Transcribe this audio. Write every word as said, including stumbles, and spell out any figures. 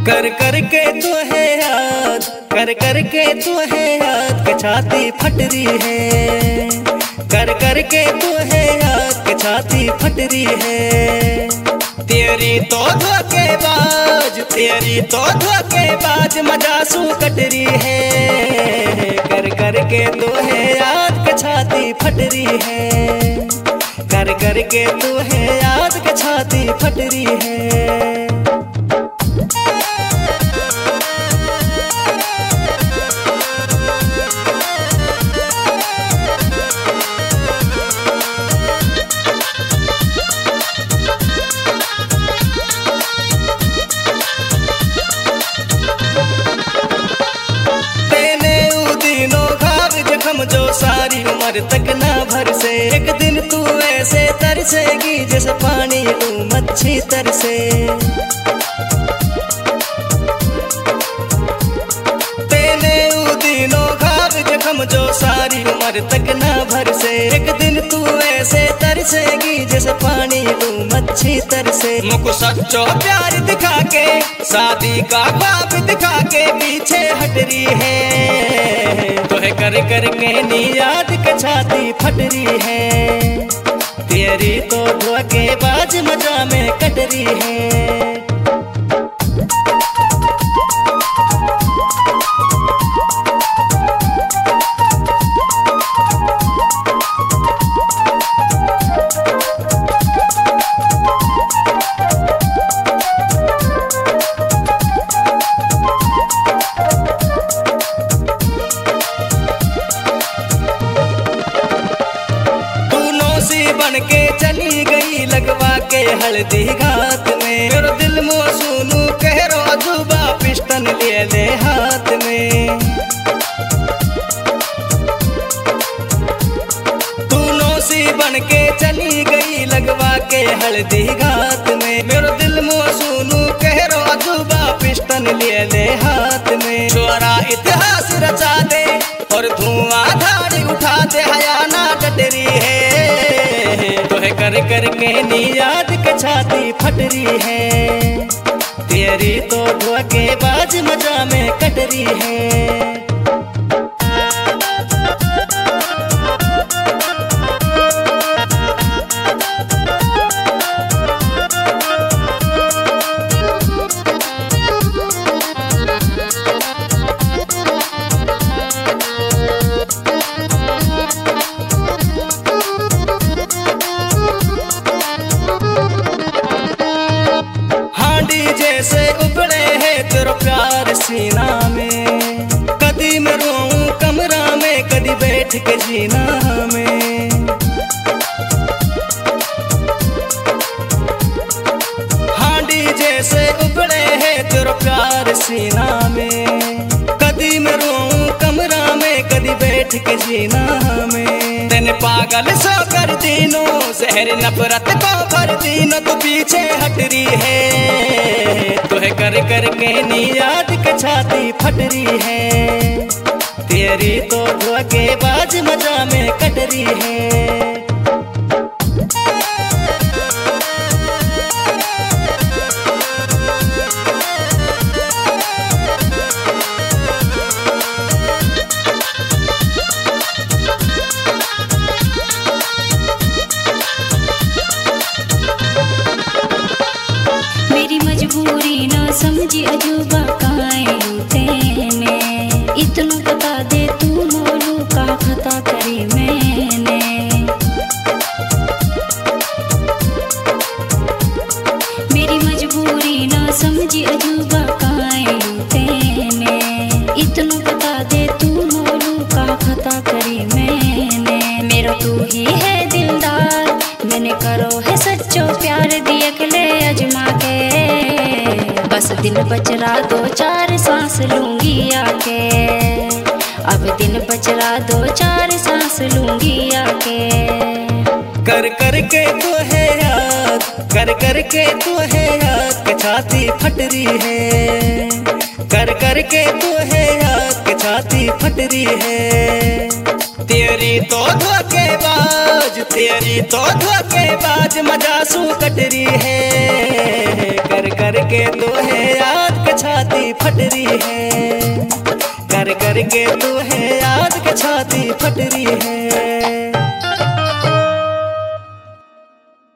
कर कर के तू है याद, कर कर के तू है याद के छाती फट रही है। कर कर के तू है याद के छाती फट रही है। तेरी तो धोखेबाज, तेरी तो धोखेबाज मजासू कट रही है। कर कर के तू है याद के छाती फट रही है। कर कर के तू है याद के छाती फट रही है। जो सारी उम्र तक ना भर से, एक दिन तू ऐसे तरसेगी जैसे पानी तू मच्छी तरसे। तेने ऊ दिनों घाव जख्म जो सारी उम्र तक ना भर से, एक दिन तू ऐसे तरसेगी जैसे पानी तू मच्छी तरसे। मुझको सच्चो प्यार दिखा के, शादी का ख्वाब दिखा के पीछे हट रही है। कर कर के नी याद के छाती फट रही है। तेरी तो धोखेबाज मजा में कट रही है। बन के चली गई लगवा के हल्दी घात में। मेरा दिल मुँह सुनू कह रो अजूबा पिस्टन ले ले हाथ में। तू नौसी बन के चली गई लगवा के हल्दी घात में। मेरा दिल मुँह सुनू कह रो अजूबा पिस्टन ले ले हाथ में। छोरा इतिहास रचा दे और धुआं धाड़ी उठा दे, हया ना डटरी है। कर कर के नी याद के छाती फट रही है। तेरी तो धोखेबाज मजा में कट रही है। जैसे उबड़े है तेरा प्यार सीना में। कदी मैं रोऊं कमरा में, कदी बैठ के जीना में। हांडी जैसे उबड़े है तेरा प्यार सीना में। कदी मैं रोऊं कमरा में, कदी बैठ के जीना में। तेने पागल सो कर दीनो, जहर नफरत को कर दीनो, तू पीछे हट रही है। तुहे कर कर के नी याद के छाती फट रही है। तेरी तो धोखेबाज मजा में कट रही है। मजबूरी ना समझी अजूबा काए तेने। इतना बता दे तू मोलू का खता करी मैंने। मेरी मजबूरी ना समझी अजूबा काए तेने। इतना बता दे तू मोलू का खता करी मैंने। मेरा तू ही है दिलदार, मैंने करो है सच्चो प्यार दिए ले अजमा के। बस दिन बचरा दो चार सांस लूंगी आके। अब दिन बचरा दो चार सांस लूंगी आके। कर कर के तू है याद, कर कर के तू है याद के छाती फट रही है। कर कर के तू है याद के छाती फट रही है। तेरी तो धोखेबाज, तेरी तो धोखेबाज मजासू कट रही है। कर कर के तू है याद। के छाती फट रही है, कर कर के तू है याद के छाती फट रही है।